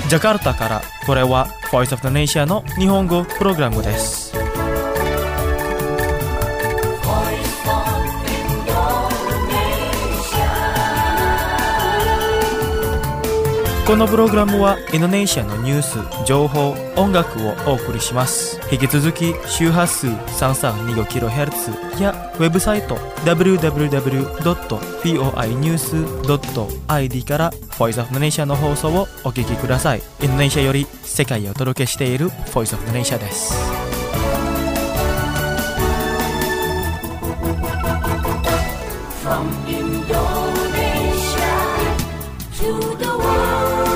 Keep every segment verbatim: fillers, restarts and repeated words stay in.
ジャカルタからこれは Voice of the Nation の日本語プログラムです。このプログラムはインドネシアのニュース、情報、音楽をお送りします。引き続き周波数 さんさんにごキロヘルツ やウェブサイト ダブリューダブリューダブリュードットフォーニュースドットアイディー から Voice of the Nation の放送をお聞きください。インドネシアより世界をお届けしている Voice of the Nation です。From Indonesia to the world.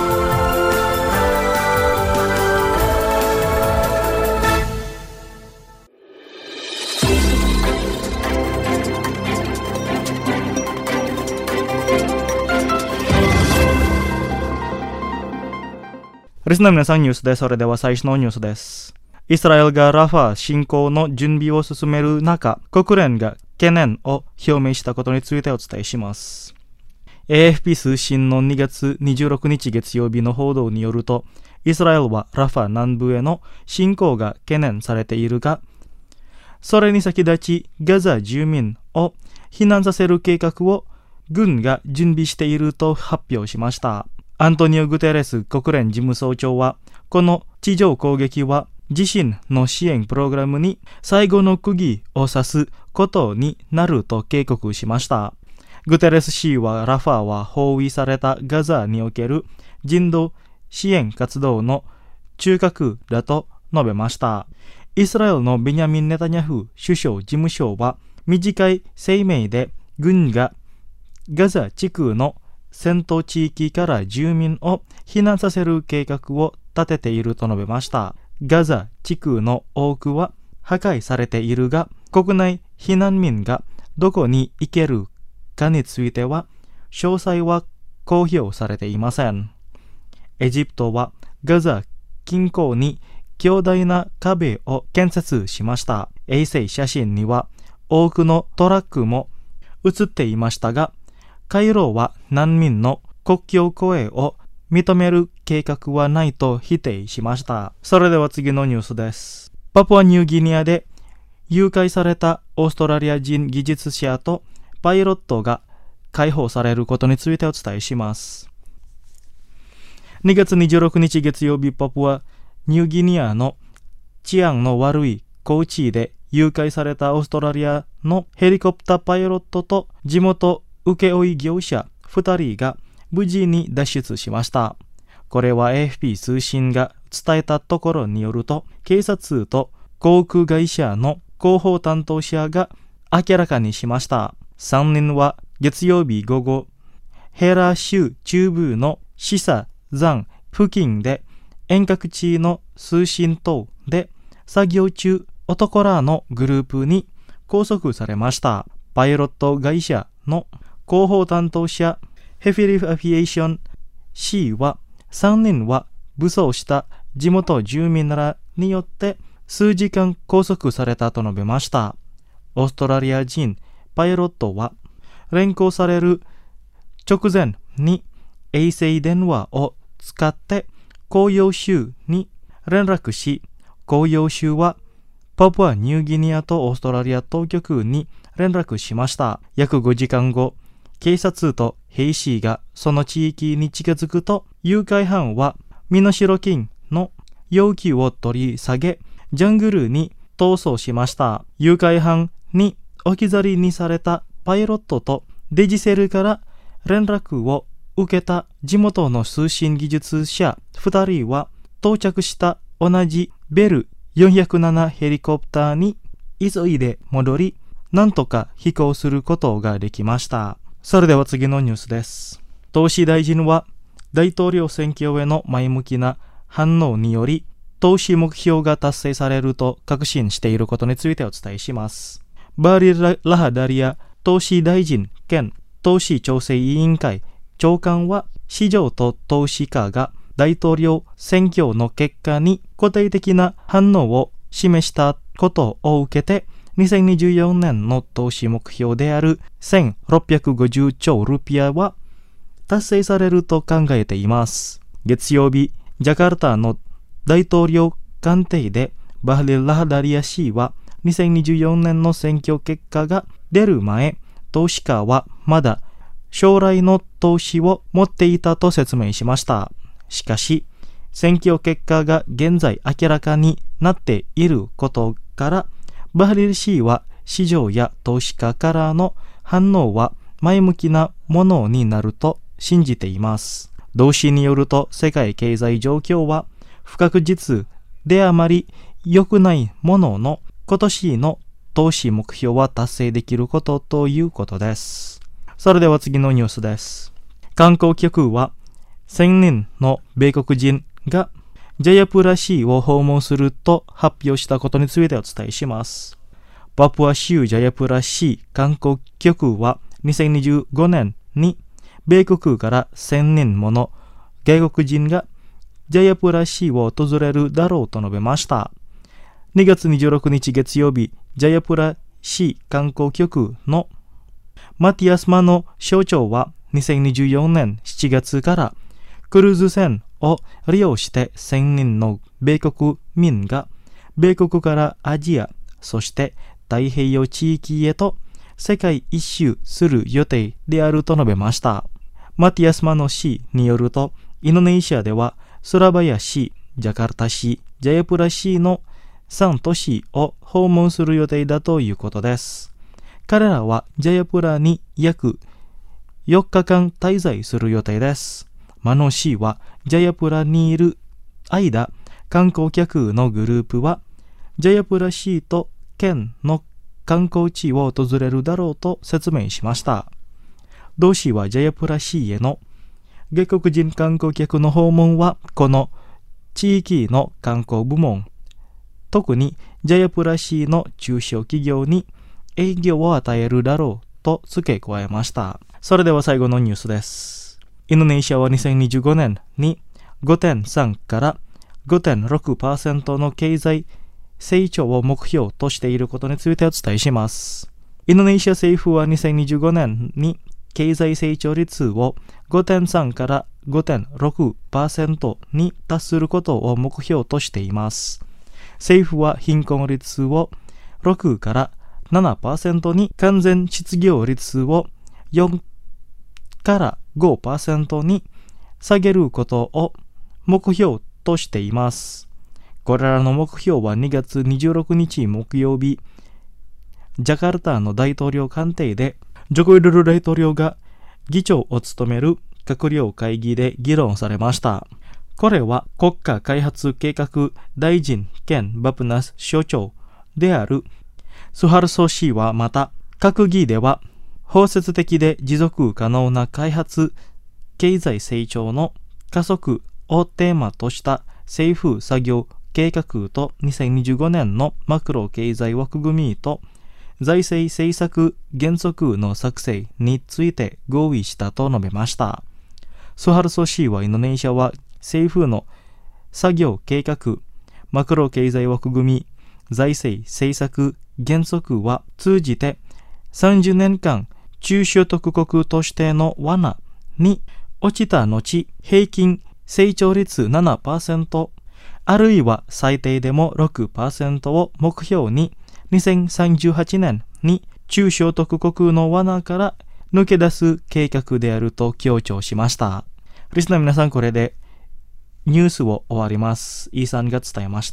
リスナーの皆さん、ニュースです。それでは最初のニュースです。イスラエルがラファ侵攻の準備を進める中、国連が懸念を表明したことについてお伝えします。エーエフピー 通信のにがつにじゅうろくにち月曜日の報道によると、イスラエルはラファ南部への侵攻が懸念されているが、それに先立ちガザ住民を避難させる計画を軍が準備していると発表しました。アントニオ・グテレス国連事務総長は、この地上攻撃は自身の支援プログラムに最後の釘を刺すことになると警告しました。グテレス氏はラファは包囲されたガザにおける人道支援活動の中核だと述べました。イスラエルのベニャミン・ネタニヤフ首相事務所は短い声明で、軍がガザ地区の戦闘地域から住民を避難させる計画を立てていると述べました。ガザ地区の多くは破壊されているが、国内避難民がどこに行けるかについては詳細は公表されていません。エジプトはガザ近郊に強大な壁を建設しました。衛星写真には多くのトラックも写っていましたが、カイロは難民の国境越えを認める計画はないと否定しました。それでは次のニュースです。パプアニューギニアで誘拐されたオーストラリア人技術者とパイロットが解放されることについてお伝えします。にがつにじゅうろくにち月曜日、パプアニューギニアの治安の悪い高地で誘拐されたオーストラリアのヘリコプターパイロットと地元請負業者ふたりが無事に脱出しました。これは エーエフピー 通信が伝えたところによると、警察と航空会社の広報担当者が明らかにしました。さんにんは月曜日午後、ヘラ州中部のシサ山付近で遠隔地の通信塔で作業中、男らのグループに拘束されました。パイロット会社の広報担当者ヘフィリフ・アフィエーション C は、さんにんは武装した地元住民らによって数時間拘束されたと述べました。オーストラリア人パイロットは連行される直前に衛星電話を使って公用州に連絡し、公用州はパプアニューギニアとオーストラリア当局に連絡しました。約ごじかんご、警察と兵士がその地域に近づくと、誘拐犯は身代金の要求を取り下げ、ジャングルに逃走しました。誘拐犯に置き去りにされたパイロットとデジセルから連絡を受けた地元の通信技術者ふたりは、到着した同じベルよんひゃくななヘリコプターに急いで戻り、なんとか飛行することができました。それでは次のニュースです。トーシー大臣は大統領選挙への前向きな反応により、投資目標が達成されると確信していることについてお伝えします。バーリー・ラハダリア投資大臣兼投資調整委員会長官は、市場と投資家が大統領選挙の結果に肯定的な反応を示したことを受けて、にせんにじゅうよねんの投資目標であるせんろっぴゃくごじゅうちょうルピアは達成されると考えています。月曜日、 ジャカルタの大統領官邸でバハリル・ラハダリア氏はにせんにじゅうよねんの選挙結果が出る前、投資家はまだ将来の投資を持っていたと説明しました。しかし、選挙結果が現在明らかになっていることから、バハリル氏は市場や投資家からの反応は前向きなものになると信じています。同氏によると、世界経済状況は不確実であまり良くないものの、今年の投資目標は達成できることということです。それでは次のニュースです。観光局はせんにんの米国人がジャヤプラ市を訪問すると発表したことについてお伝えします。パプア州ジャヤプラ市観光局はにせんにじゅうごねんに米国からせんにんもの外国人がジャヤプラ市を訪れるだろうと述べました。にがつにじゅうろくにち月曜日、ジャヤプラ市観光局のマティアスマノ省長はにせんにじゅうよねんしちがつからクルーズ船を利用してせんにんの米国民が米国からアジア、そして太平洋地域へと世界一周する予定であると述べました。マティアスマノ氏によると、インドネシアではスラバヤ市、ジャカルタ市、ジャヤプラ市のさん都市を訪問する予定だということです。彼らはジャヤプラに約よっかかん滞在する予定です。マノ氏はジャヤプラにいる間、観光客のグループはジャヤプラ市と県の観光地を訪れるだろうと説明しました。同氏はジャヤプラ市への外国人観光客の訪問はこの地域の観光部門、特にジャヤプラ市の中小企業に営業を与えるだろうと付け加えました。それでは最後のニュースです。インドネシアはにせんにじゅうごねんに ごてんさん から ごてんろくパーセント の経済成長を目標としていることについてお伝えします。インドネシア政府はにせんにじゅうごねんに経済成長率を ごてんさん から ごてんろくパーセント に達することを目標としています。政府は貧困率をろくからななパーセント に、完全失業率をよんからごパーセント に下げることを目標としています。これらの目標はにがつにじゅうろくにち木曜日、ジャカルタの大統領官邸でジョコウィドド大統領が議長を務める閣僚会議で議論されました。これは国家開発計画大臣兼バプナス省庁であるスハルソ氏はまた、閣議では包摂的で持続可能な開発経済成長の加速をテーマとした政府作業計画とにせんにじゅうごねんのマクロ経済枠組みと財政政策原則の作成について合意したと述べました。スハルソ氏はインドネシアは政府の作業計画、マクロ経済枠組み、財政政策原則は通じてさんじゅうねんかん中所得国としての罠に落ちた後、平均成長率 ななパーセント、あるいは最低でも ろくパーセント を目標ににせんさんじゅうはちねんに中所得国の罠から抜け出す計画であると強調しました。リスナーの皆さん、これでニュースを終わります。イーさんが伝えました。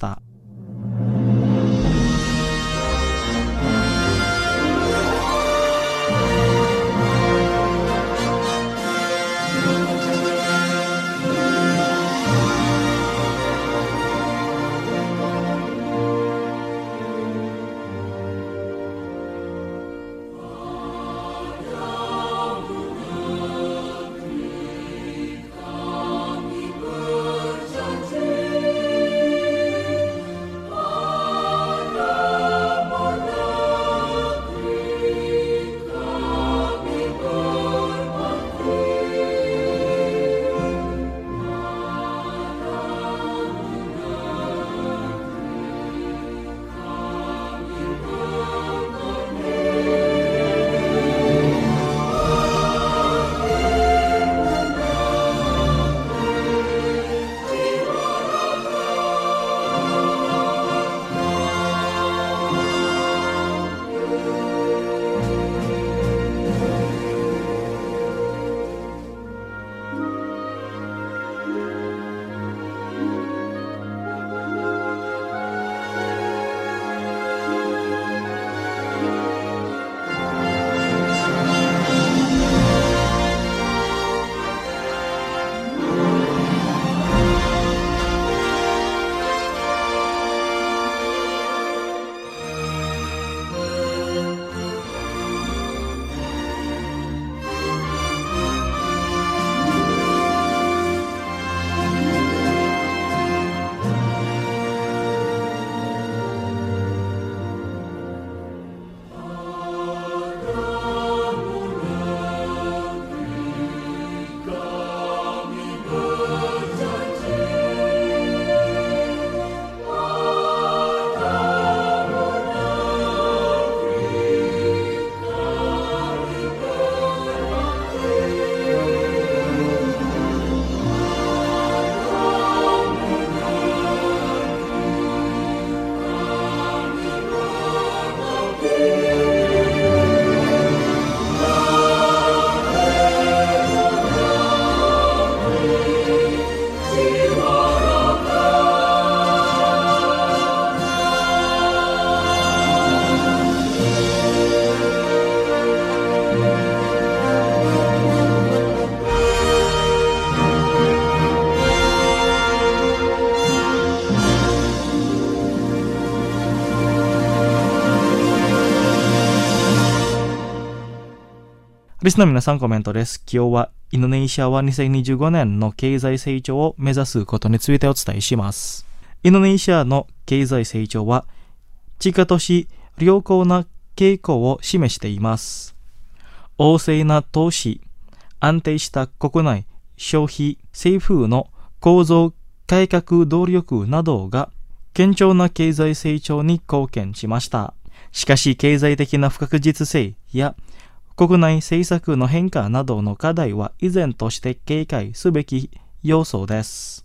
リスナーの皆さんコメントです。今日はインドネシアはにせんにじゅうごねんの経済成長を目指すことについてお伝えします。インドネシアの経済成長は地価都市良好な傾向を示しています。旺盛な投資、安定した国内消費、政府の構造改革努力などが堅調な経済成長に貢献しました。しかし経済的な不確実性や国内政策の変化などの課題は依然として警戒すべき要素です。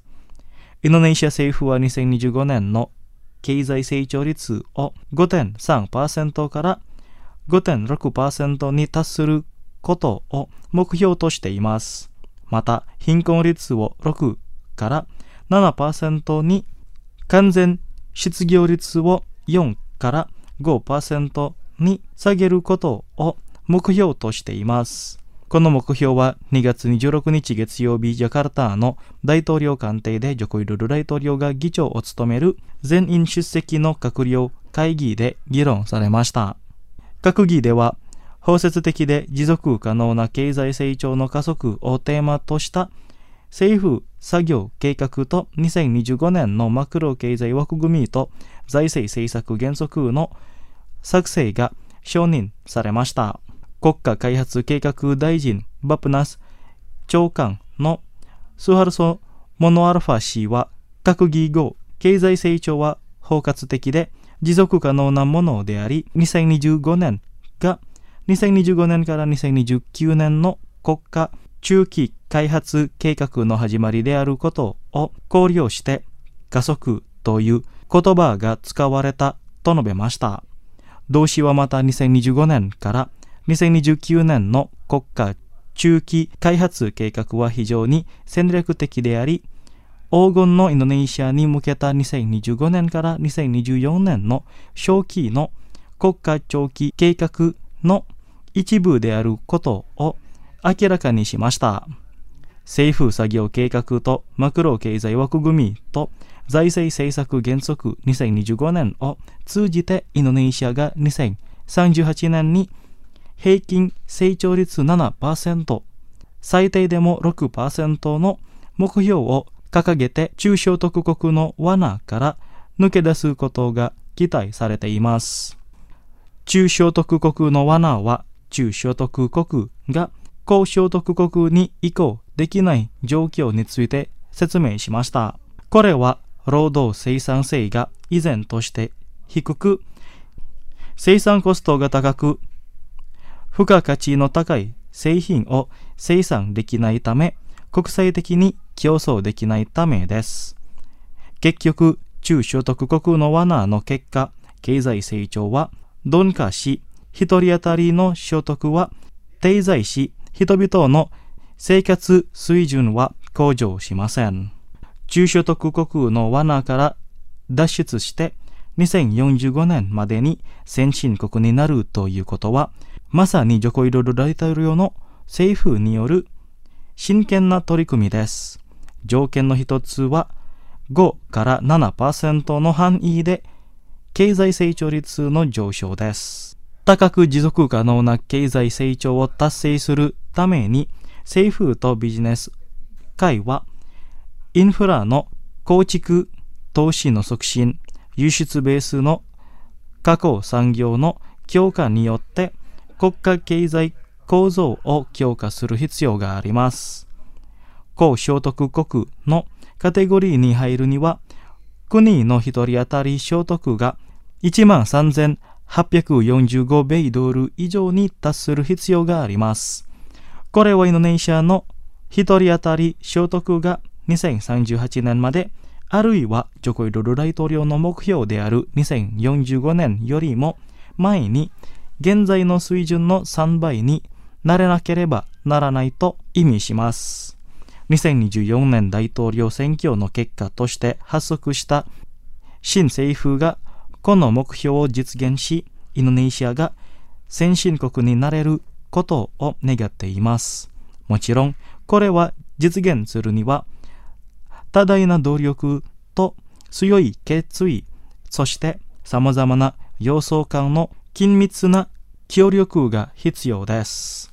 インドネシア政府はにせんにじゅうごねんの経済成長率を ごてんさんパーセント から ごてんろくパーセント に達することを目標としています。また、貧困率をろくからななパーセント に、完全失業率をよんからごパーセント に下げることを目標としています。この目標はにがつにじゅうろくにち月曜日ジャカルタの大統領官邸でジョコウィドド大統領が議長を務める全員出席の閣僚会議で議論されました。閣議では包摂的で持続可能な経済成長の加速をテーマとした政府作業計画とにせんにじゅうごねんのマクロ経済枠組みと財政政策原則の作成が承認されました。国家開発計画大臣バプナス長官のスハルソ・モノアルファ氏は閣議後、経済成長は包括的で持続可能なものであり、にせんにじゅうごねんがにせんにじゅうごねんからにせんにじゅうきゅうねんの国家中期開発計画の始まりであることを考慮して加速という言葉が使われたと述べました。同氏はまたにせんにじゅうごねんからにせんにじゅうきゅうねんの国家中期開発計画は非常に戦略的であり、黄金のインドネシアに向けたにせんにじゅうごねんからにせんにじゅうよねんの小期の国家長期計画の一部であることを明らかにしました。政府作業計画とマクロ経済枠組みと財政政策原則にせんにじゅうごねんを通じてインドネシアがにせんさんじゅうはちねんに平均成長率 ななパーセント、最低でも ろくパーセント の目標を掲げて中所得国の罠から抜け出すことが期待されています。中所得国の罠は中所得国が高所得国に移行できない状況について説明しました。これは労働生産性が依然として低く、生産コストが高く、付加価値の高い製品を生産できないため、国際的に競争できないためです。結局、中所得国の罠の結果、経済成長は鈍化し、一人当たりの所得は低在し、人々の生活水準は向上しません。中所得国の罠から脱出して、にせんよんじゅうごねんまでに先進国になるということは、まさにジョコウィドド大統領の政府による真剣な取り組みです。条件の一つはごからななパーセントの範囲で経済成長率の上昇です。高く持続可能な経済成長を達成するために政府とビジネス界はインフラの構築、投資の促進、輸出ベースの加工産業の強化によって国家経済構造を強化する必要があります。高所得国のカテゴリーに入るには、国の一人当たり所得が いちまんさんぜんはっぴゃくよんじゅうご 米ドル以上に達する必要があります。これはインドネシアの一人当たり所得がにせんさんじゅうはちねんまで、あるいはジョコウィドド大統領の目標であるにせんよんじゅうごねんよりも前に、現在の水準のさんばいになれなければならないと意味します。にせんにじゅうよねん大統領選挙の結果として発足した新政府がこの目標を実現し、インドネシアが先進国になれることを願っています。もちろん、これは実現するには、多大な努力と強い決意、そして様々な要素間の緊密な協力が必要です。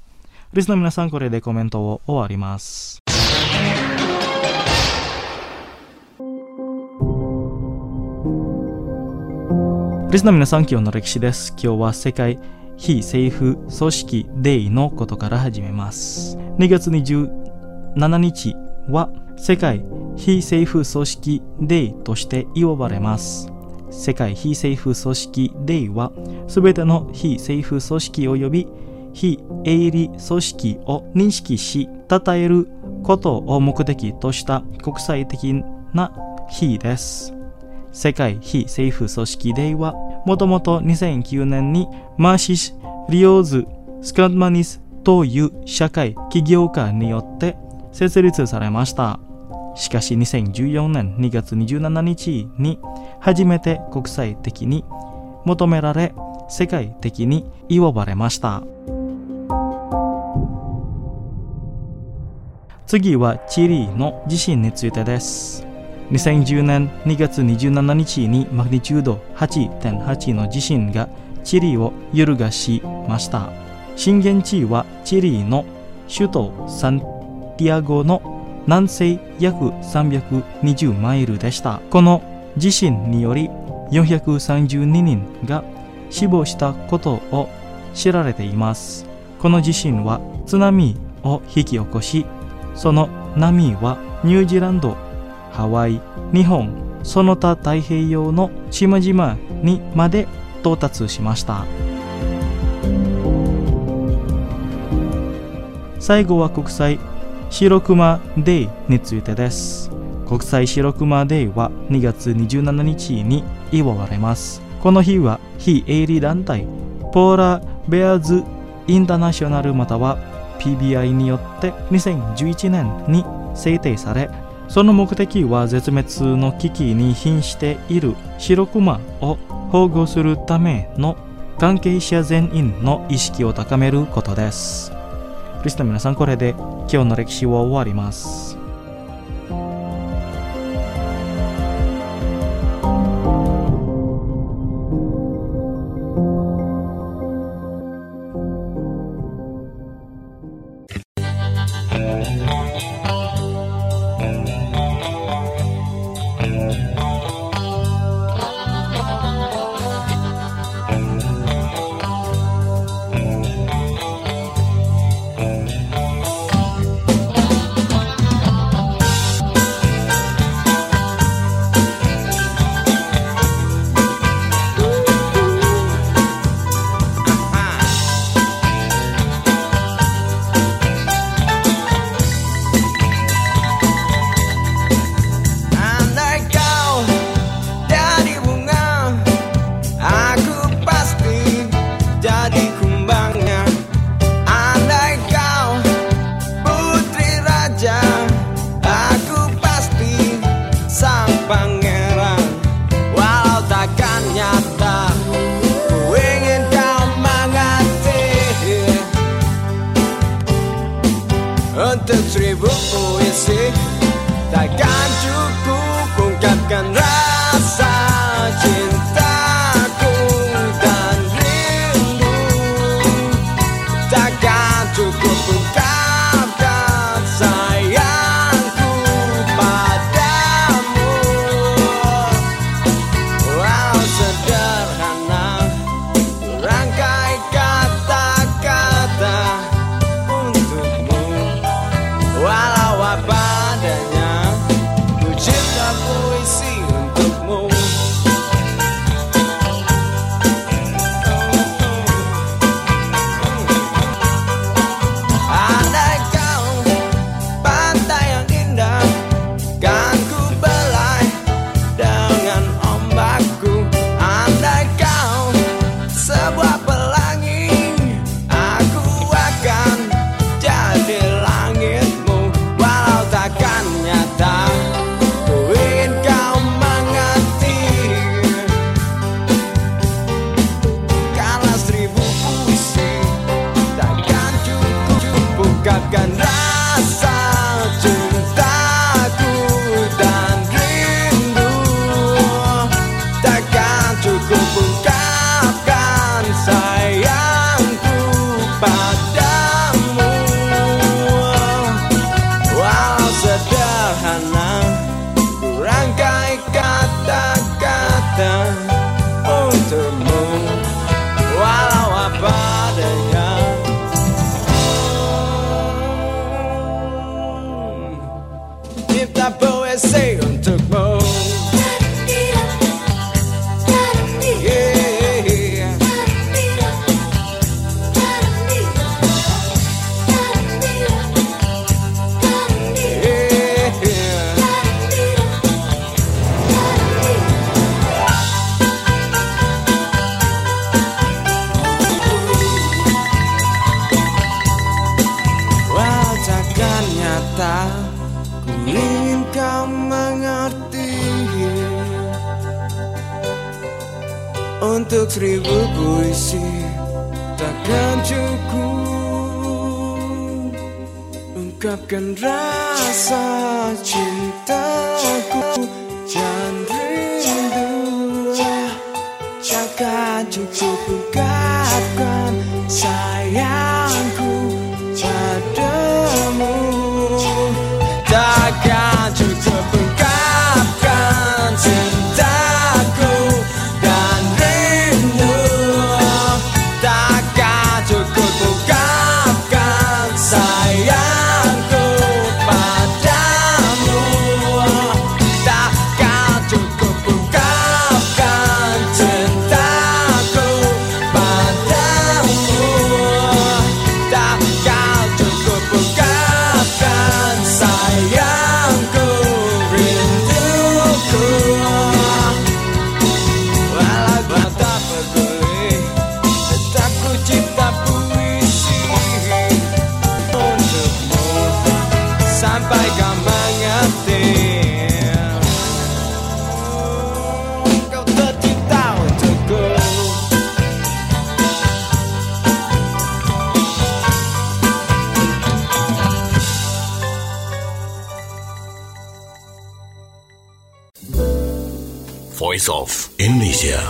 リスナーの皆さん、これでコメントを終わります。リスナーの皆さん、今日の歴史です。今日は世界非政府組織デイのことから始めます。にがつにじゅうしちにちは世界非政府組織デイとして呼ばれます。世界非政府組織デイはすべての非政府組織及び非営利組織を認識し、称えることを目的とした国際的な日です。世界非政府組織デイはもともとにせんきゅうねんにマーシス・リオーズ・スカッマニスという社会起業家によって設立されました。しかしにせんじゅうよねんにがつにじゅうしちにちに初めて国際的に求められ、世界的に呼ばれました。次はチリの地震についてです。にせんじゅうねんにがつにじゅうしちにちにマグニチュード はちてんはち の地震がチリを揺るがしました。震源地はチリの首都サンティアゴの南西約さんびゃくにじゅうマイルでした。この地震によりよんひゃくさんじゅうににんが死亡したことを知られています。この地震は津波を引き起こし、その波はニュージーランド、ハワイ、日本、その他太平洋の島々にまで到達しました。最後は国際白熊デイについてです。国際白熊デイはにがつにじゅうしちにちに祝われます。この日は非営利団体ポーラーベアーズインターナショナルまたは ピービーアイ によってにせんじゅういちねんに制定され、その目的は絶滅の危機に瀕している白熊を保護するための関係者全員の意識を高めることです。リスナーの皆さん、これで今日の歴史を終わります。 Untuk seribu puisi takkan cukup ungkapkan rasa cintaku dan rindu. Takkan cukup ungkapkan sayangku padamu. Takkan cukup ungkapkan cintaku dan rindu. Takkan cukup ungkapkan sayangku padamu. Takkan cukup ungkapkan cintaku padamu. Takkan cukup ungkapkan sayangku rinduku. Walau kau tak peduli, tetap ku cipta puisi untukmu sampai kau mengerti. Kau tercipta untukku. Voice of Indonesia.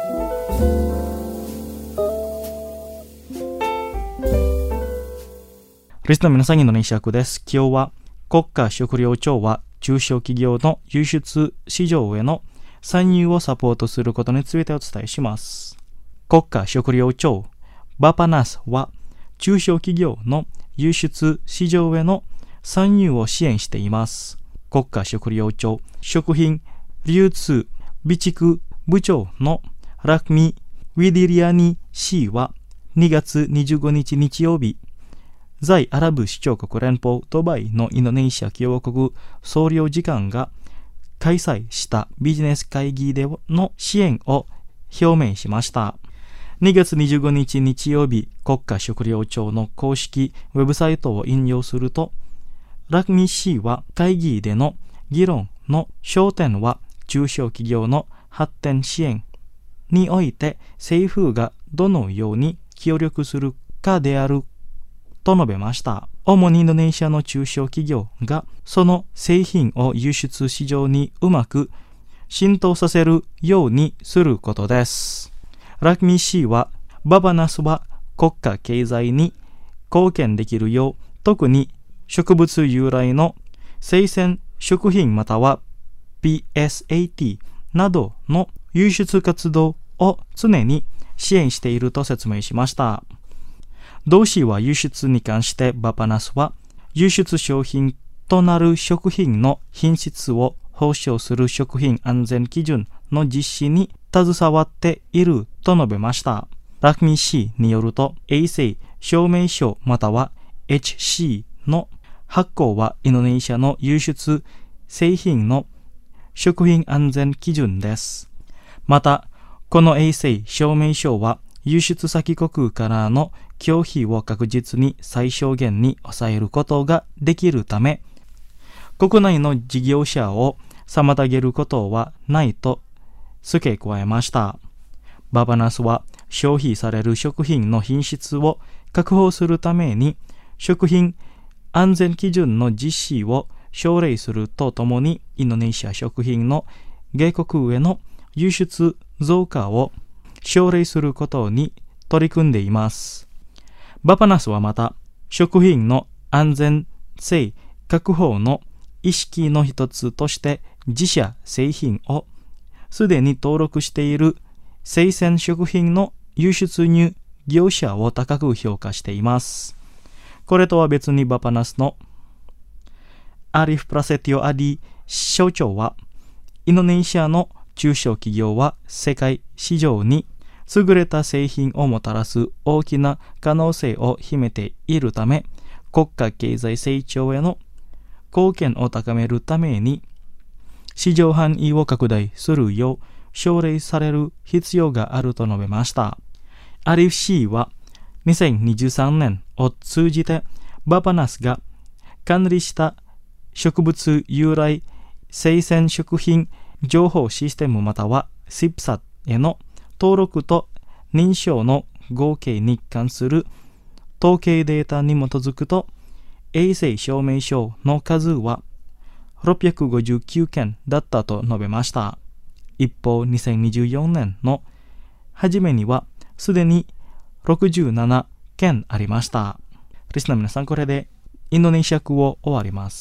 リスナーの皆さん、インドネシアクです。今日は国家食糧庁は中小企業の輸出市場への参入をサポートすることについてお伝えします。国家食糧庁バパナスは中小企業の輸出市場への参入を支援しています。国家食糧庁食品流通備蓄部長のラクミ・ウィディリアニ氏はにがつにじゅうごにち日曜日、在アラブ首長国連邦ドバイのインドネシア共和国総領事館が開催したビジネス会議での支援を表明しました。にがつにじゅうごにち日曜日、国家食糧庁の公式ウェブサイトを引用すると、ラクミ氏は会議での議論の焦点は中小企業の発展支援において政府がどのように協力するかであると述べました。主にインドネシアの中小企業がその製品を輸出市場にうまく浸透させるようにすることです。ラクミ氏はババナスは国家経済に貢献できるよう、特に植物由来の生鮮食品または ピーエスエーティー などの輸出活動を常に支援していると説明しました。同氏は輸出に関してバパナスは輸出商品となる食品の品質を保証する食品安全基準の実施に携わっていると述べました。ラクミ氏によると衛生証明書または エイチシー の発行はインドネシアの輸出製品の食品安全基準です。また、この衛生証明書は輸出先国からの拒否を確実に最小限に抑えることができるため、国内の事業者を妨げることはないと付け加えました。ババナスは消費される食品の品質を確保するために食品安全基準の実施を奨励するとともにインドネシア食品の外国への輸出増加を奨励することに取り組んでいます。バパナスはまた食品の安全性確保の意識の一つとして自社製品をすでに登録している生鮮食品の輸出入業者を高く評価しています。これとは別にバパナスのアリフ・プラセティオ・アディ所長は、インドネシアの中小企業は世界市場に優れた製品をもたらす大きな可能性を秘めているため、国家経済成長への貢献を高めるために、市場範囲を拡大するよう奨励される必要があると述べました。アリフ氏はにせんにじゅうさんねんを通じてバパナスが管理した植物由来生鮮食品情報システムまたは シップサット への登録と認証の合計に関する統計データに基づくと、衛生証明書の数はろっぴゃくごじゅうきゅうけんだったと述べました。一方、にせんにじゅうよねんの初めにはすでにろくじゅうななけんありました。リスナーの皆さん、これでインドネシア語を終わります。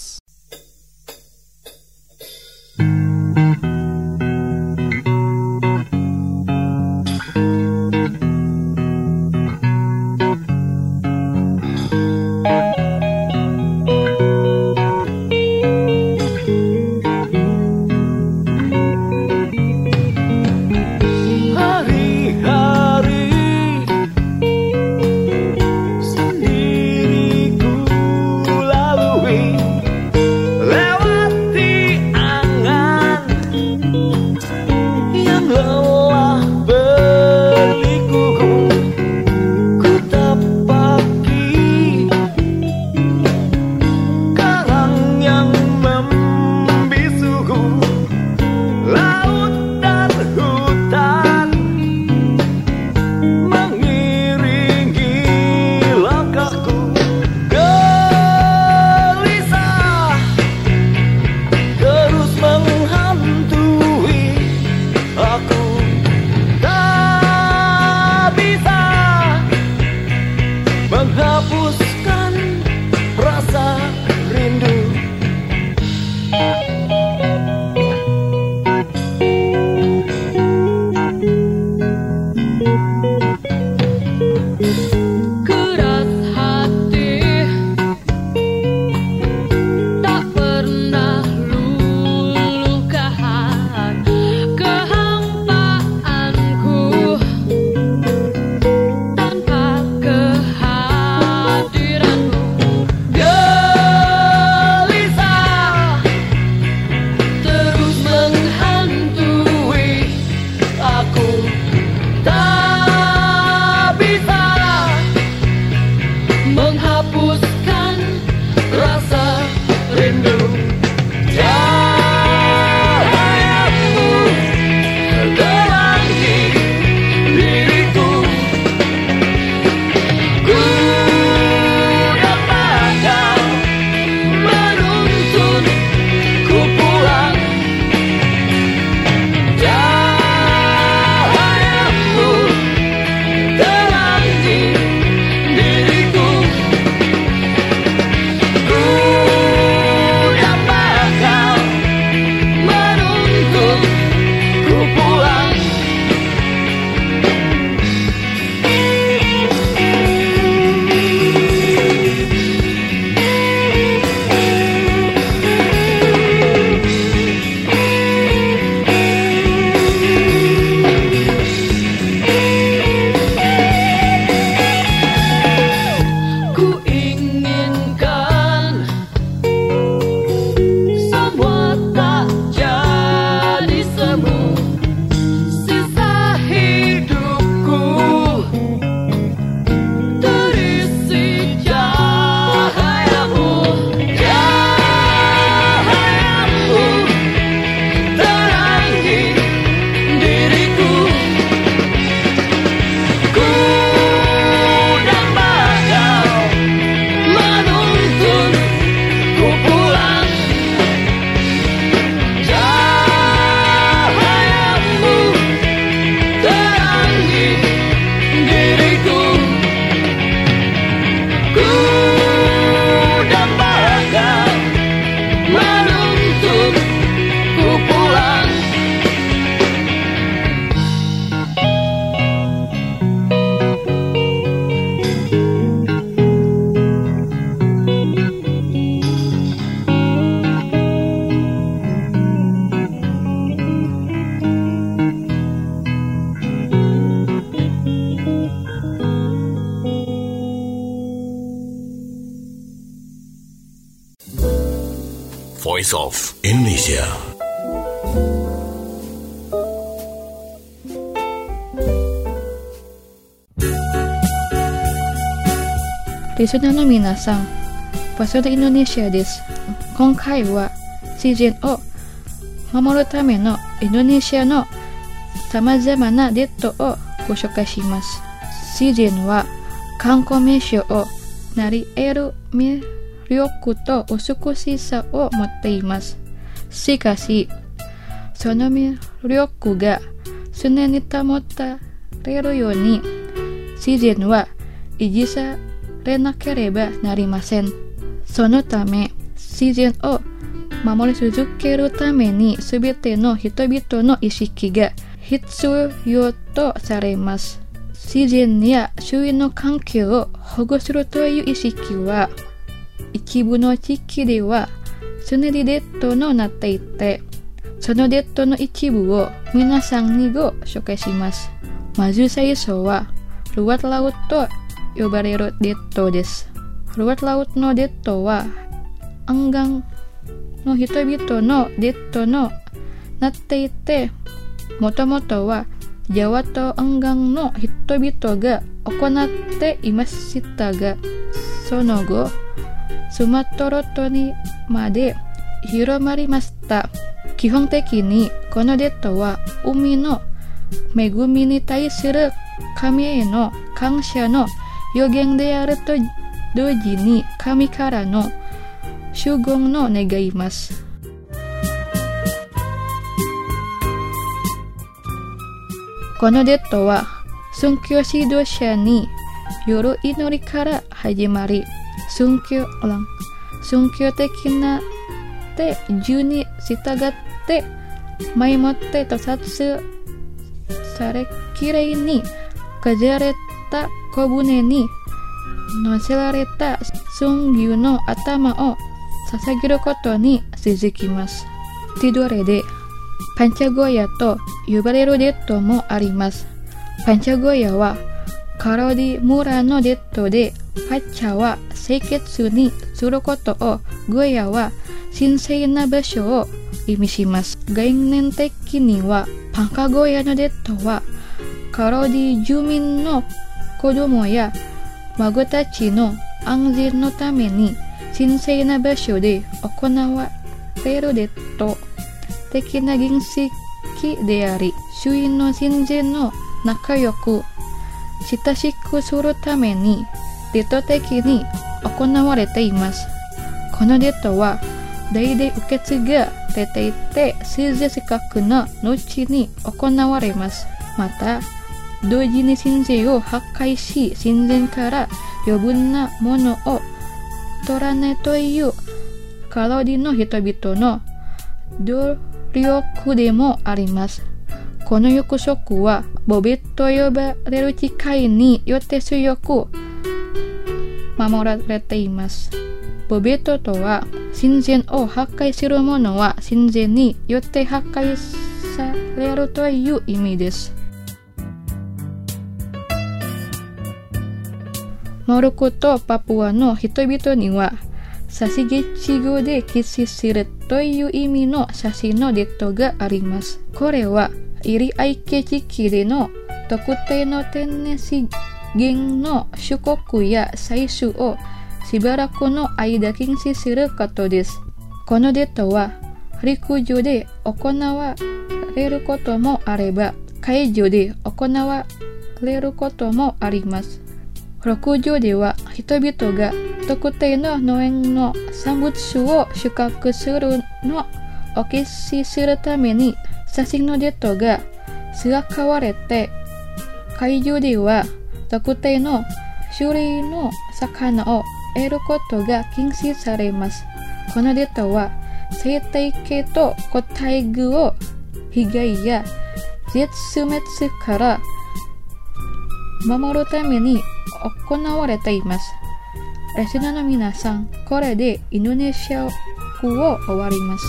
Voice of Indonesia. Listenerの皆さん、場所でインドネシアです。今回は自然を守るためのインドネシアの様々なデートをご紹介します。自然は観光名所をなり得る魅力と美しさを持っています。しかし、その魅力が常に保たれるように、自然は維持されなければなりません。そのため、自然を守り続けるために、すべての人々の意識が必要とされます。自然や周囲の環境を保護するという意識は、一部の地域では常に伝統となっていて、その伝統の一部を皆さんにご紹介します。まず最初は、ルアーラウトと呼ばれる伝統です。ルアーラウトの伝統は、沿岸の人々の伝統のなっていて、もともとはジャワ島沿岸の人々が行っていましたが、その後、スマトラ島にまで広まりました。基本的にこの伝統は海の恵みに対する神への感謝の予言であると同時に、神からの祝言を願います。この伝統は宗教指導者による祈りから始まり、宗教宗教的な手順に従って前もって屠殺され、きれいに飾られた小舟に乗せられた尊牛の頭を捧げることに続きます。ティドレでパンチャゴヤと呼ばれる伝統もあります。パンチャゴヤはカロディ村の伝統で、パッチャは清潔にすることを、ゴヤは神聖な場所を意味します。概念的には、パンカゴヤの伝統はカロディ住民の子供や孫たちの安全のために神聖な場所で行われる伝統的な儀式であり、周囲の信者の仲良く親しくするために伝統的に行われています。この伝統は代々受け継がれていて、数日間の後に行われます。また、同時に神聖を破壊し、神前から余分なものを取らないというカロディの人々の努力でもあります。この約束はボベと呼ばれる機械によって強く守られています。ボベトとは、神前を破壊するものは神前によって破壊されるという意味です。モルコとパプアの人々には、差しゲチ語でキスするという意味の写真の伝統があります。これは、イリアイケ地域での特定の天然資源の収穫や採取をしばらくの間禁止することです。この伝統は、陸上で行われることもあれば、海上で行われることもあります。陸上では、人々が特定の農園の産物を収穫するのを禁止するために、写真の伝統が使われて、海上では特定の種類の魚を得ることが禁止されます。この伝統は、生態系と個体群を被害や絶滅から守るために行われています。リスナーの皆さん、これでインドネシア語を終わります。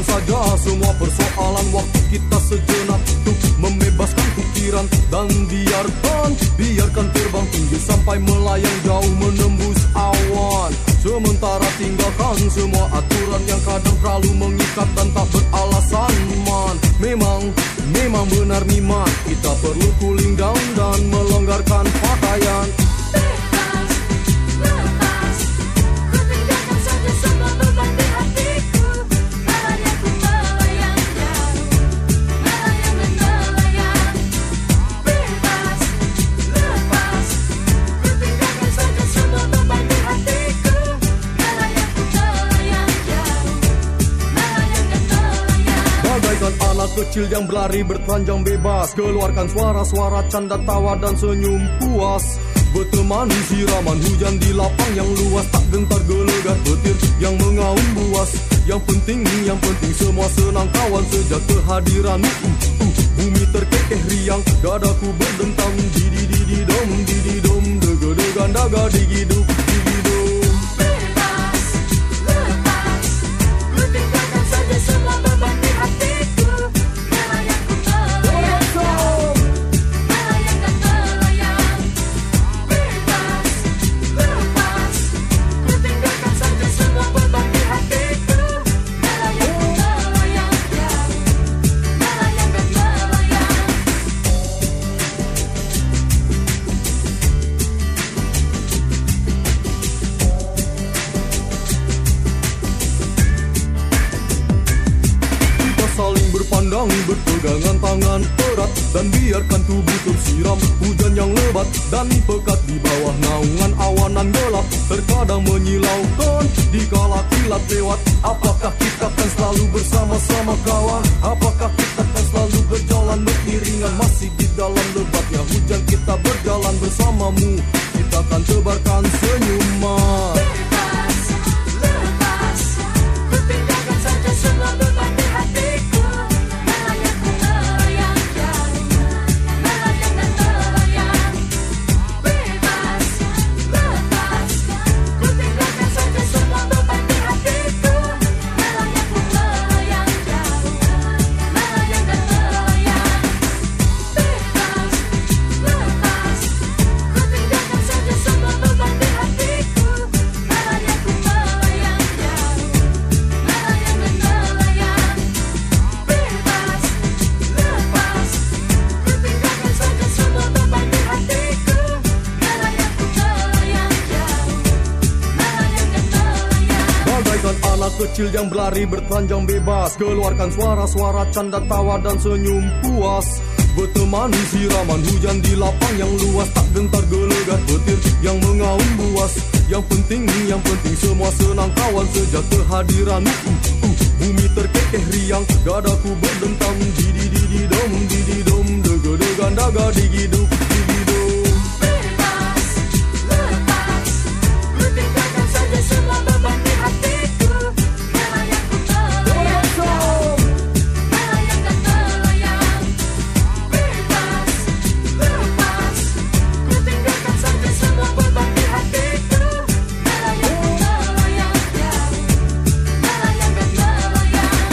tinggalkan saja semua persoalan. Waktu kita sejenak untuk membebaskan pikiran. Dan biarkan, biarkan terbang tinggi sampai melayang jauh menembus awan. Sementara tinggalkan semua aturan yang kadang terlalu mengikat dan tak beralasan, man. Memang, memang benar miman, kita perlu cooling down dan melonggarkan pakaian. Bebas, lepas, ku tinggalkan saja semua beban di hatiku. Melayang ku melayang jauh, melayang dan melayang. Bebas, lepas, ku tinggalkan saja semua beban di hatiku. Melayang ku melayang jauh, melayang dan melayang. Bagaikan anak kecil yang berlari bertelanjang bebas, keluarkan suara-suara canda tawa dan senyum puas. Berteman siraman hujan di lapang yang luas, tak gentar gelegar petir yang mengaum buas. Yang penting, yang penting semua senang kawan sejak kehadiranmu. uh, uh, Bumi terkekeh riang, dadaku berdentang. Didi didi dom, didi dom, dega dega daga digiduk, digiduk. Bebas, lepas, ku tinggalkan saja semua beban di hatiku. Melayang ku melayang jauh, melayang dan melayang. Bebas, lepas, ku tinggalkan saja semua beban di hatiku. Melayang ku melayang jauh, melayang dan melayang. Kita saling berpandang, berpegangan tangan erat. Dan biarkan tubuh tersiram hujan yang lebat dan pekat di bawah naungan awanan gelap. Terkadang menyilaukan dikala kilat lewat. Apakah kita akan selalu bersama-sama kawan? Apakah kita akan selalu berjalan beriringan? Masih di dalam lebatnya hujan kita berjalan bersamamu. Kita akan tebarkan senyuman. Bebas, lepas, ku tinggalkan saja semua beban di hatiku. Melayang ku melayang jauh, melayang dan melayang. Bebas, lepas, ku tinggalkan saja semua beban di hatiku. Melayang ku melayang jauh, melayang dan melayang. Bebas, lepas, ku tinggalkan saja semua beban di hatiku. Melayang ku melayang jauh, melayang dan melayang. Bebas, lepas, ku tinggalkan saja semua beban di hatiku. Melayang ku melayang jauh, melayang dan melayang. Bagaikan anak kecil yang berlari bertelanjang bebas, keluarkan suara-suara canda tawa dan senyum puas. Berteman siraman hujan di lapang yang luas, tak gentar gelegar petir yang mengaum buas. Yang penting, yang penting semua senang kawan sejak kehadiranmu. uh, uh, Bumi terkekeh riang, dadaku berdentang. Didi didi dom, didi dom, dega dega daga digiduk, digiduk. Bebas, lepas, ku tinggalkan saja semua beban di hatiku. Melayang ku melayang jauh, melayang dan melayang. Bebas, lepas, ku tinggalkan saja semua beban di hatiku. Melayang ku melayang jauh, melayang dan melayang.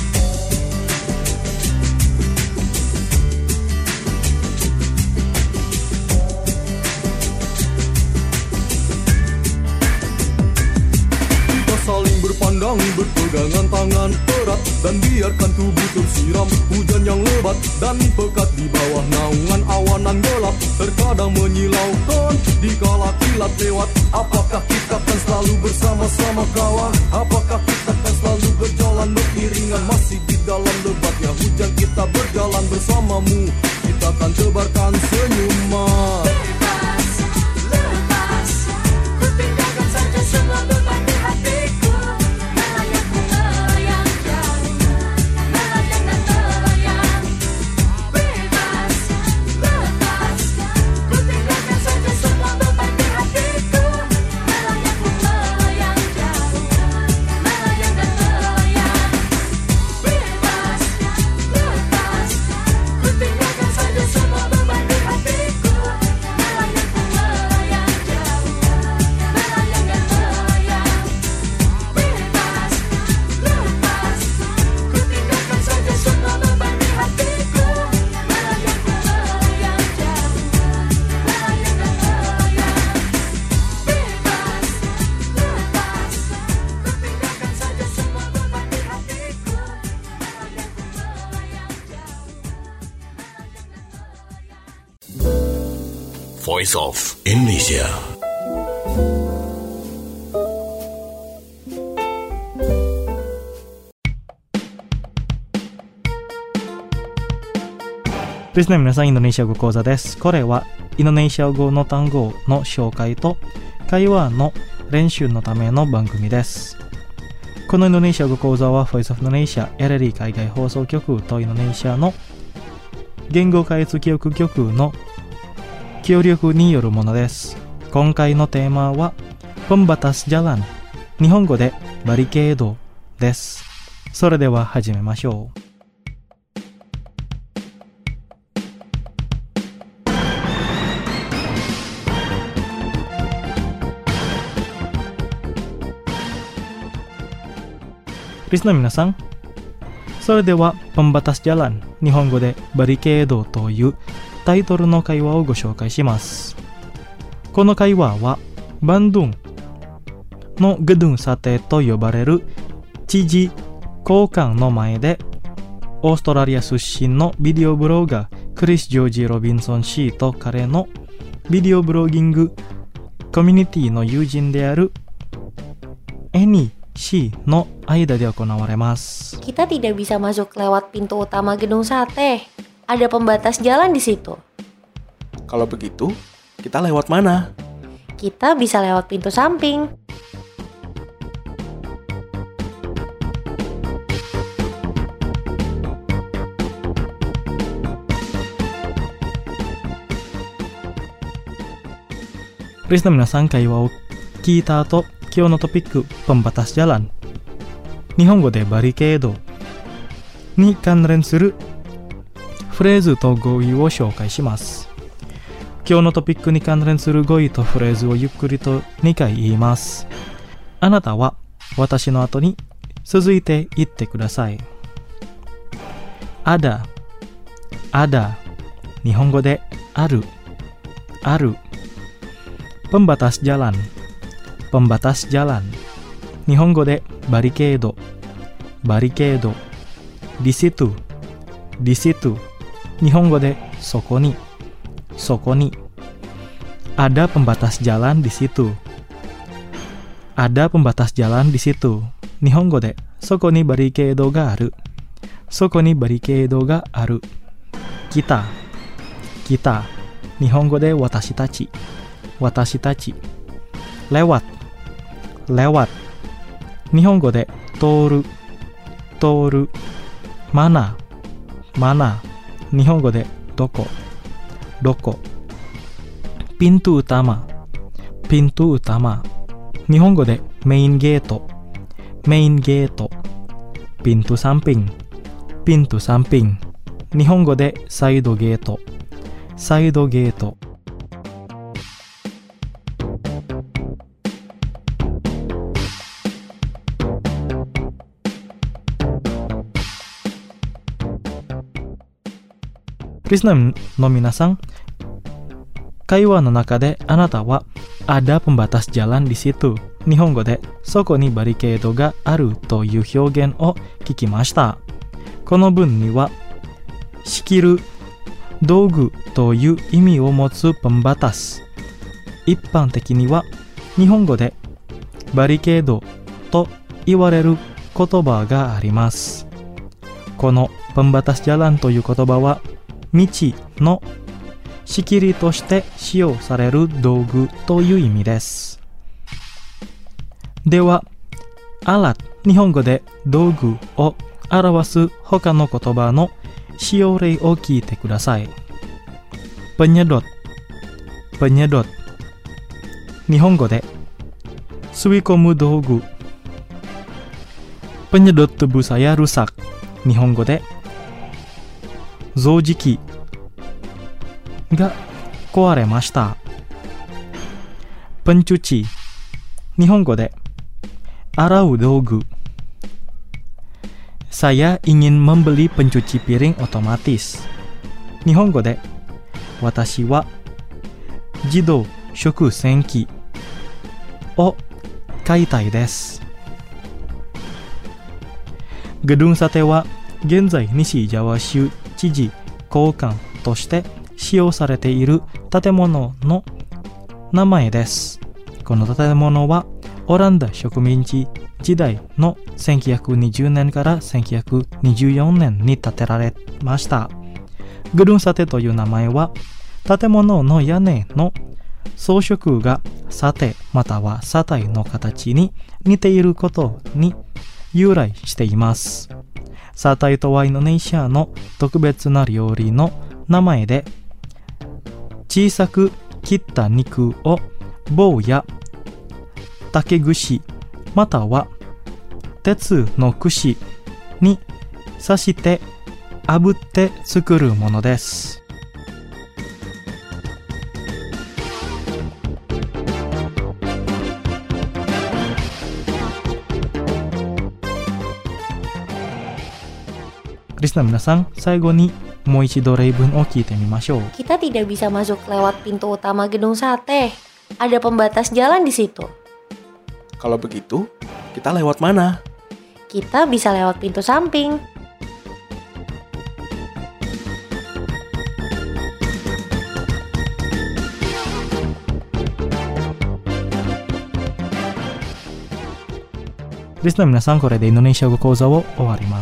Kita saling berpandang, berpegangan tangan erat. Dan biarkan tubuh tersiram hujan yang lebat dan pekat di bawah naungan awanan gelap. Terkadang menyilaukan dikala kilat lewat. Apakah kita akan selalu bersama-sama kawan? Apakah kita akan selalu berjalan beriringan? Masih di dalam lebatnya hujan kita berjalan bersamamu. Kita akan tebarkan senyuman. Bebas, lepas, ku tinggalkan saja semua beban di hatiku. Melayang ku melayang jauh, melayang dan melayang. Bebas, lepas, ku tinggalkan saja semua beban di hatiku. Melayang ku melayang jauh, melayang dan melayang. Bebas, lepas, ku tinggalkan saja semua beban Voice of Indonesia. リスナーの皆さん、インドネシア語講座です。これはインドネシア語の単語の紹介と会話の練習のための番組です。このインドネシア語講座は Voice of Indonesia エルエルイー 海外放送局とインドネシアの言語開発教育局の協力によるものです。今回のテーマは Pembatas Jalan、 日本語でバリケードです。それでは始めましょう。リスナーの皆さん、それでは Pembatas Jalan、 日本語でバリケードというタイトルの会話をご紹介します。この会話はバンドゥンのゲドゥンサテと呼ばれる知事公館の前で、オーストラリア出身のビデオブロガークリス・ジョージ・ロビンソン氏と彼のビデオブロギングコミュニティの友人であるエニC の間で行われます。 Kita tidak bisa masuk lewat pintu utama gedung sate. Ada pembatas jalan di situ. Kalau begitu, kita lewat mana? Kita bisa lewat pintu samping. Listener 皆さん、会話を聞いた後、今日のトピック Pembatas Jalan、 日本語でバリケードに関連するフレーズと語彙を紹介します。今日のトピックに関連する語彙とフレーズをゆっくりとにかい言います。あなたは私の後に続いて言ってください。ada、ada、日本語である、ある。Pembatas Jalan、Pembatas Jalan、 日本語でバリケード、バリケード。Di situ、di situ、 日本語でそこに、そこに。Ada pembatas jalan di situ、 Ada pembatas jalan di situ、 日本語でそこにバリケードがある、そこにバリケードがある。Kita、kita、 日本語で私たち、私たち。Lewat、lewat、 日本語で通る、通る。Mana、mana、 日本語でどこ、どこ。Pintu utama、pintu utama、 日本語でメインゲート、メインゲート。Pintu samping、pintu samping、 日本語でサイドゲート、サイドゲート。リスナーの皆さん、会話の中であなたは ada pembatas jalan di situ、 日本語でそこにバリケードがあるという表現を聞きました。この文には仕切る、道具という意味を持つ pembatas、 一般的には日本語でバリケードと言われる言葉があります。この pembatas jalan という言葉は道の仕切りとして使用される道具という意味です。では、alat、日本語で道具を表す他の言葉の使用例を聞いてください。penyedot、penyedot、日本語で吸い込む道具。penyedot tubuh saya rusak、日本語で増磁器が壊れました。pencuci、日本語で洗う道具。Saya ingin membeli pencuci piring otomatis、日本語で私は自動食洗機を買いたいです。Gedung Sateは現在西ジャワ州知事公館として使用されている建物の名前です。この建物はオランダ植民地時代のせんきゅうひゃくにじゅうねんからせんきゅうひゃくにじゅうよねんに建てられました。グルンサテという名前は建物の屋根の装飾がサテまたはサタイの形に似ていることに由来しています。サタイとはインドネシアの特別な料理の名前で、小さく切った肉を棒や竹串または鉄の串に刺して炙って作るものです。リスナー皆さん、最後にもう一度例文を聞いてみましょう。 Kita tidak bisa masuk lewat pintu utama gedung sate. Ada pembatas jalan di situ. Kalau begitu, kita lewat mana? Kita bisa lewat pintu samping. Listener 皆さん、これでインドネシア語講座を終わります。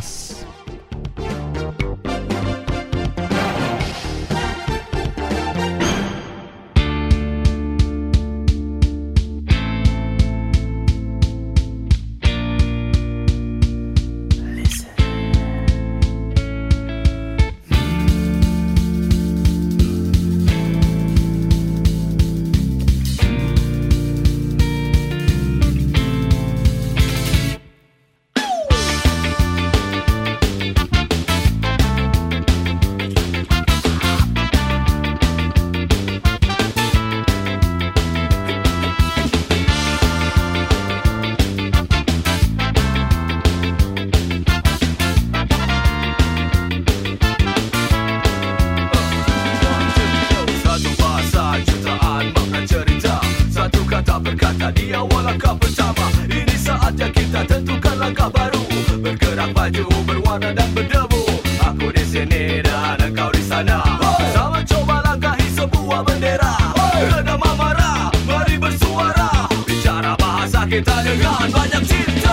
Berkata dia walakah pertama. Ini saatnya kita tentukan langkah baru. Bergerak maju berwarna dan berdebu. Aku di sini dan engkau di sana. Sama coba langkahi sebuah bendera. Redam amarah, mari bersuara. Bicara bahasa kita dengan banyak cinta.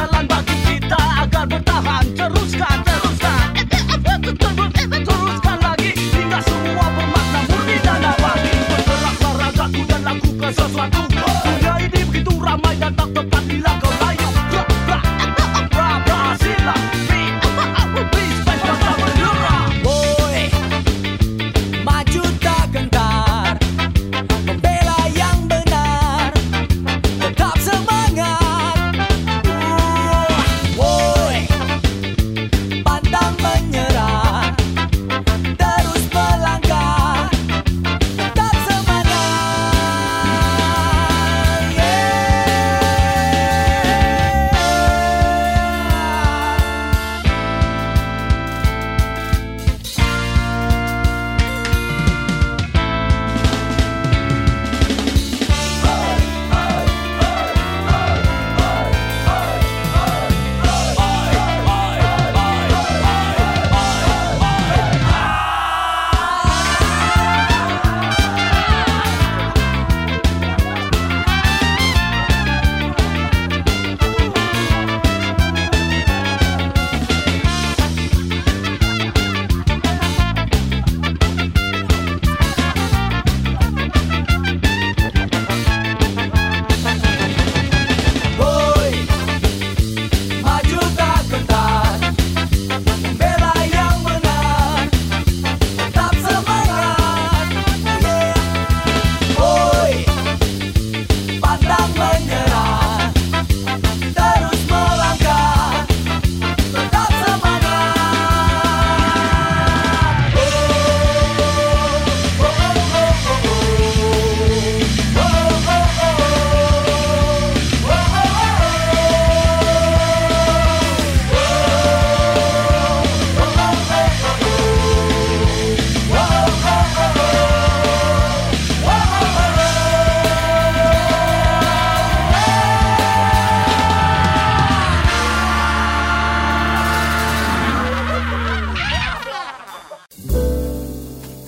Teruskan, teruskan, teruskan lagi.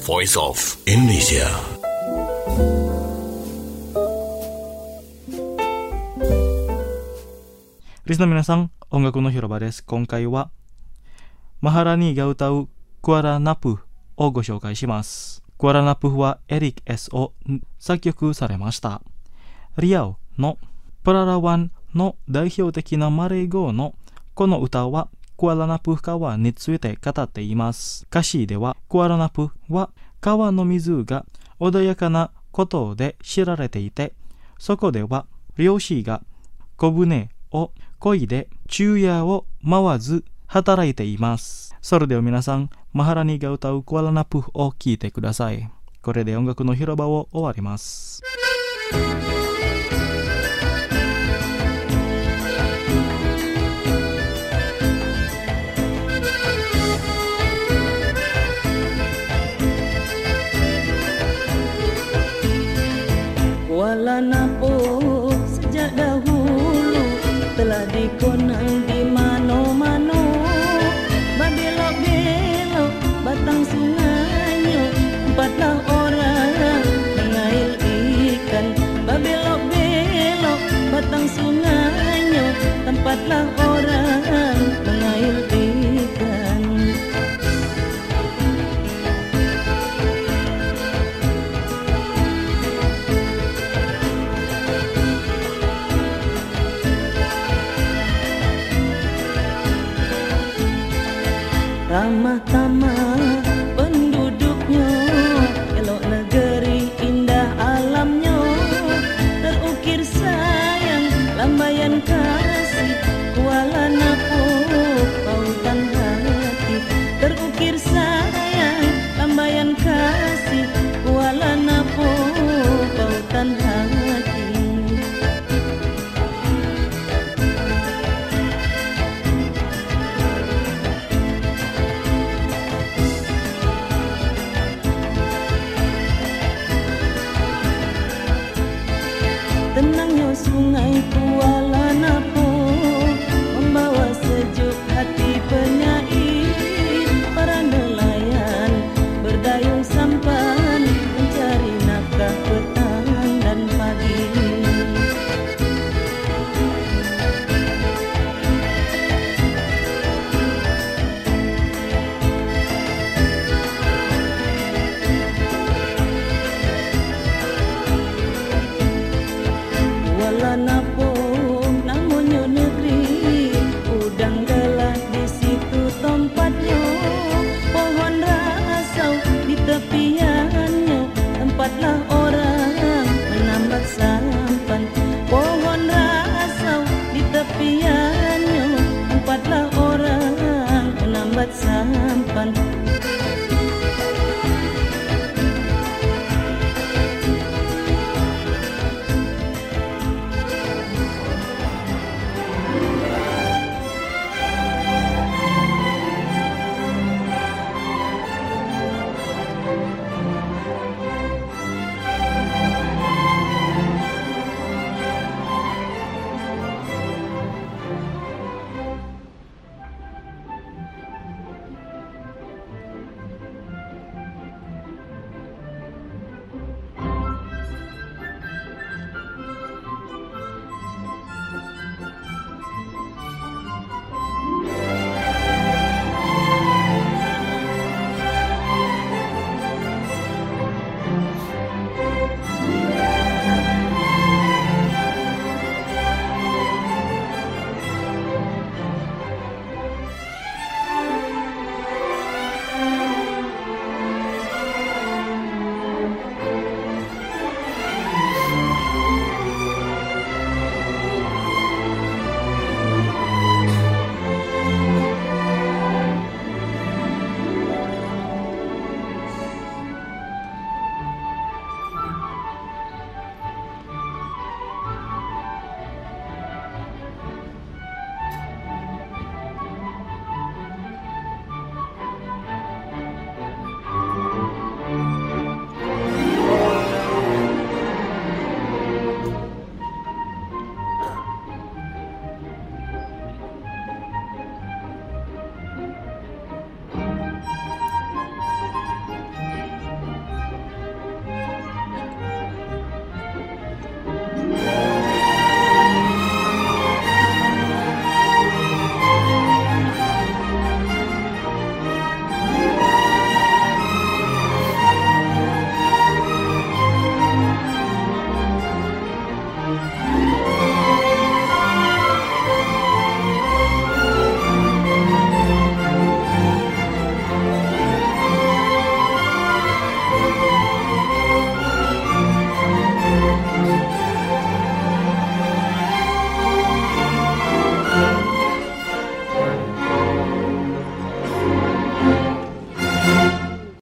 Voice of Indonesia. Listener 皆さん、音楽の広場です。今回はマハラニーが歌うクアラナプをご紹介します。クアラナプはエリック S を作曲されました。リアオのプララワンの代表的なマレー語のこの歌はクアラナプ川について語っています。歌詞ではクアラナプは川の水が穏やかなことで知られていて、そこでは漁師が小舟を漕いで昼夜を回わず働いています。それでは皆さん、マハラニが歌うクアラナプを聴いてください。これで音楽の広場を終わります。 Kuala Napo sejak dahulu telah dikonang di